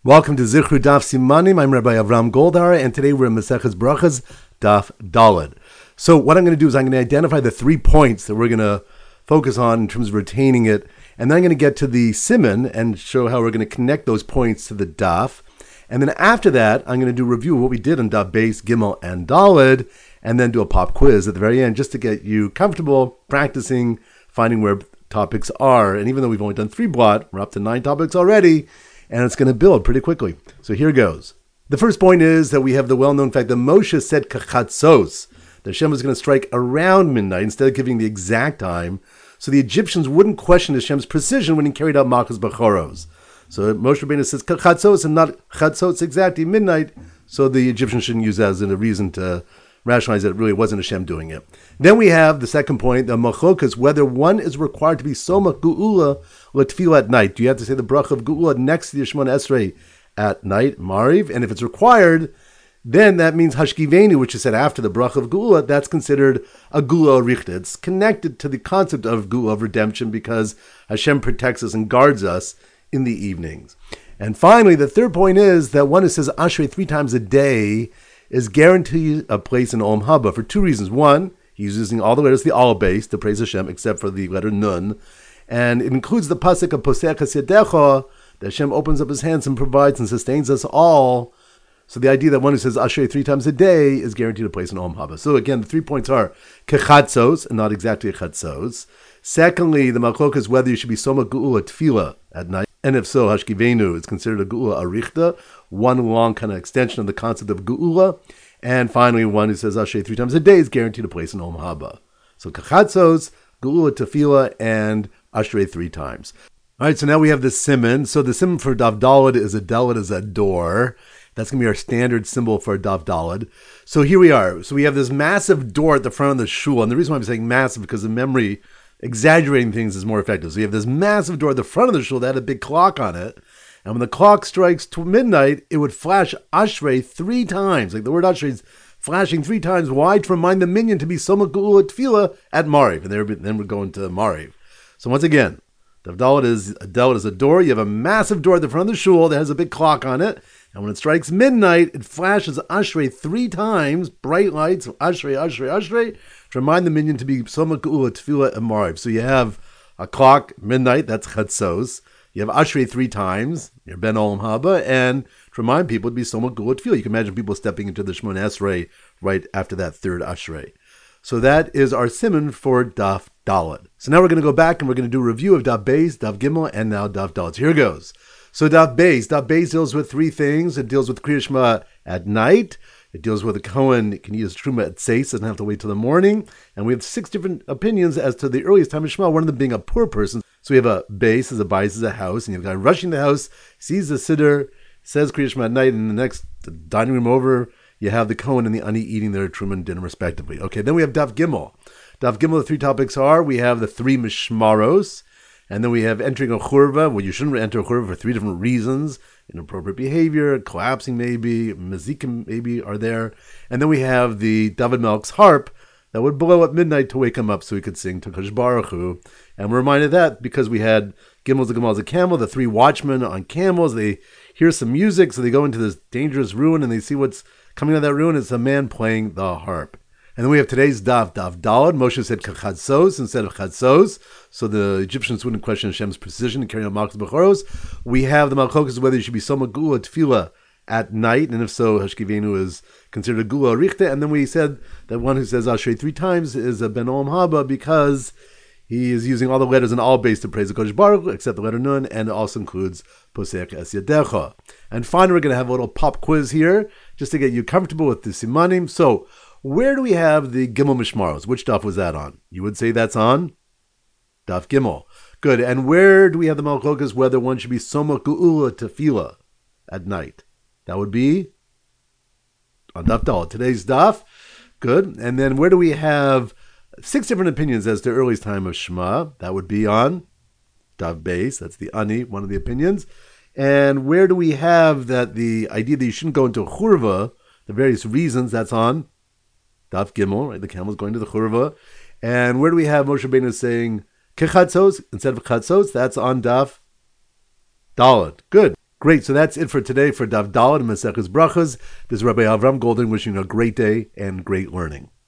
Welcome to Zichru Daf Simanim. I'm Rabbi Avram Goldhar, and today we're in Maseches Brachas Daf Daled. So what I'm going to do is I'm going to identify the 3 points that we're going to focus on in terms of retaining it, and then I'm going to get to the siman and show how we're going to connect those points to the daf. And then after that, I'm going to do a review of what we did on Daf Beis, Gimel, and Daled, and then do a pop quiz at the very end just to get you comfortable practicing, finding where topics are. And even though we've only done 3 blot, we're up to 9 topics already, and it's going to build pretty quickly. So here goes. The first point is that we have the well-known fact that Moshe said kachatzos, that Hashem was going to strike around midnight instead of giving the exact time, so the Egyptians wouldn't question Hashem's precision when he carried out Malchus Bachoros. So Moshe Rabbeinu says kachatzos and not chatzos exactly midnight, so the Egyptians shouldn't use that as a reason to rationalize that it really wasn't Hashem doing it. Then we have the second point, the machokas, whether one is required to be soma geula l'tefillah at night. Do you have to say the bracha of geula next to the Shemona Esrei at night, Mariv? And if it's required, then that means hashkivenu, which is said after the bracha of geula. That's considered a geula richta. It's connected to the concept of geula, of redemption, because Hashem protects us and guards us in the evenings. And finally, the third point is that one who says Ashrei 3 times a day is guaranteed a place in Olam Haba for 2 reasons. One, he's using all the letters, the Aleph base, to praise Hashem, except for the letter Nun. And it includes the pasuk of Poseach Yadecha, that Hashem opens up his hands and provides and sustains us all. So the idea that one who says Ashrei 3 times a day is guaranteed a place in Olam Haba. So again, the 3 points are kechatzos, and not exactly chatzos. Secondly, the machlok is whether you should be soma geula tefillah at night. And if so, hashkivenu is considered a geula arichta, one long kind of extension of the concept of geula. And finally, one who says Ashrei 3 times a day is guaranteed a place in Olam Haba. So kachatzos, geula tefillah, and Ashrei 3 times. All right, so now we have the siman. So the siman for Daf Daled is a door. That's going to be our standard symbol for Daf Daled. So here we are. So we have this massive door at the front of the shul. And the reason why I'm saying massive, because the memory, exaggerating things is more effective. So you have this massive door at the front of the shul that had a big clock on it. And when the clock strikes midnight, it would flash Ashrei 3 times. Like the word Ashrei is flashing 3 times. Why? To remind the minyan to be Soma Geula Tefillah at Mariv. And then we're going to Mariv. So once again, Daf Daled is a door. You have a massive door at the front of the shul that has a big clock on it. And when it strikes midnight, it flashes Ashrei 3 times, bright lights, Ashrei, Ashrei, Ashrei, to remind the minyan to be Soma Geula Tefillah at Mariv. So you have a clock, midnight, that's chatzos. You have Ashrei 3 times, your Ben Olam Haba, and to remind people to be Soma Geula Tefillah. You can imagine people stepping into the Shemona Esrei right after that 3rd Ashrei. So that is our siman for Daf Daled. So now we're going to go back and we're going to do a review of Daf Beis, Daf Gimel, and now Daf Daled. So here goes. So Daf Beis deals with 3 things. It deals with Kriya Shema at night. It deals with a Kohen can use Truma at Seis, doesn't have to wait till the morning. And we have 6 different opinions as to the earliest time of Shema, one of them being a poor person. So we have a base, as a bias, as a house, and you have a guy rushing the house, sees the siddur, says Kriya Shema at night, and the next dining room over, you have the Kohen and the Ani eating their Truma and dinner respectively. Okay, then we have Daf Gimel. Daf Gimel, the 3 topics are, we have the 3 Mishmaros, and then we have entering a churva. Well, you shouldn't enter a churva for 3 different reasons. Inappropriate behavior, collapsing maybe, mazikim maybe are there. And then we have the David Melch's harp that would blow at midnight to wake him up so he could sing to Kadosh Baruch Hu. And we're reminded of that because we had Gimel's a Gemal's a camel, the 3 watchmen on camels. They hear some music, so they go into this dangerous ruin and they see what's coming out of that ruin. It's a man playing the harp. And then we have today's Daf Daled. Moshe said kachatzos instead of chatzos, so the Egyptians wouldn't question Hashem's precision in carrying out Malchus Bachoros. We have the Malchokas whether you should be Soma Geula Tefillah at night, and if so, Hashkivenu is considered a Geula Arichta. And then we said that one who says Ashrei 3 times is a Ben Olam Haba because he is using all the letters in all base to praise the Kodesh Baruch Hu, except the letter Nun, and it also includes Poseach Yadecha. And finally, we're going to have a little pop quiz here, just to get you comfortable with the simanim. So, where do we have the Gimel Mishmaros? Which daf was that on? You would say that's on Daf Gimel. Good. And where do we have the Malchokas whether one should be Soma Geula Tefillah at night? That would be on Daf Daled. Today's daf. Good. And then where do we have 6 different opinions as to earliest time of Shema? That would be on Daf Beis. That's the Ani, one of the opinions. And where do we have that the idea that you shouldn't go into a churva, the various reasons, that's on Daf Gimel, right? The camel's going to the churva. And where do we have Moshe Rabbeinu saying kechatzos instead of chatzos? That's on Daf Daled. Good. Great. So that's it for today for Daf Daled and Maseches Brachas. This is Rabbi Avram Golden wishing you a great day and great learning.